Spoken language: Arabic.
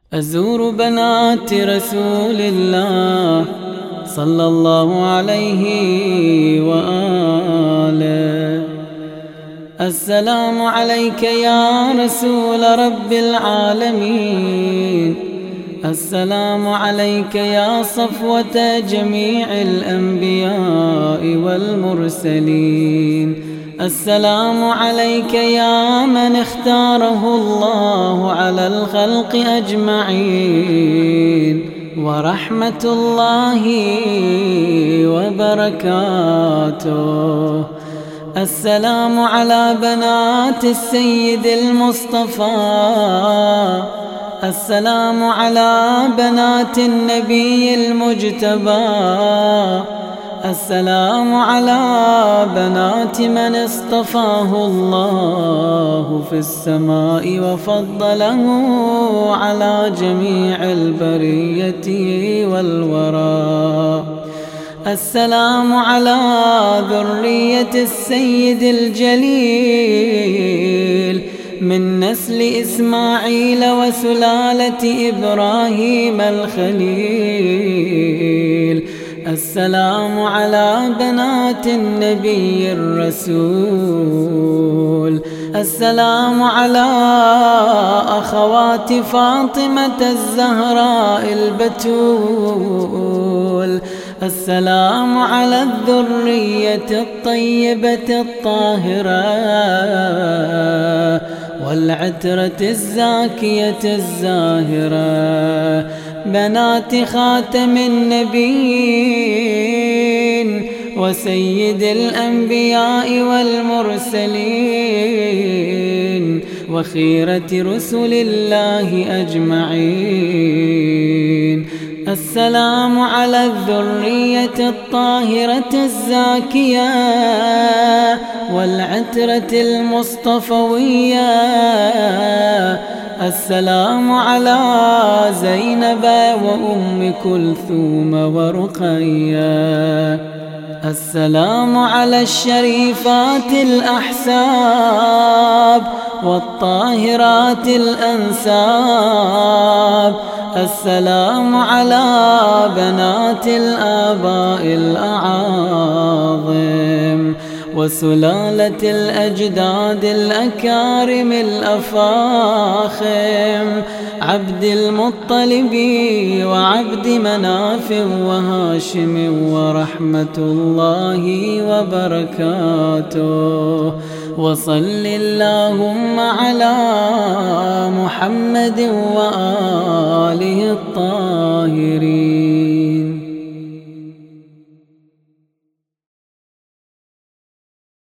أزور بنات رسول الله صلى الله عليه وآله. السلام عليك يا رسول رب العالمين، السلام عليك يا صفوة جميع الأنبياء والمرسلين، السلام عليك يا من اختاره الله على الخلق أجمعين، ورحمة الله وبركاته. السلام على بنات السيد المصطفى، السلام على بنات النبي المجتبى، السلام على بنات من اصطفاه الله في السماء وفضله على جميع البرية والورى. السلام على ذرية السيد الجليل من نسل إسماعيل وسلالة إبراهيم الخليل. السلام على بنات النبي الرسول، السلام على أخوات فاطمة الزهراء البتول، السلام على الذرية الطيبة الطاهرة والعترة الزاكية الزاهرة، بنات خاتم النبيين وسيد الأنبياء والمرسلين وخيرة رسل الله أجمعين. السلام على الذرية الطاهرة الزاكية والعترة المصطفوية، السلام على زينب وأم كلثوم ورقية، السلام على الشريفات الأحساب والطاهرات الأنساب، السلام على بنات الآباء الأعاظم وسلالة الأجداد الأكارم الأفاخم، عبد المطلب وعبد مناف وهاشم ورحمة الله وبركاته. وصل اللهم على محمد وآله الطاهرين.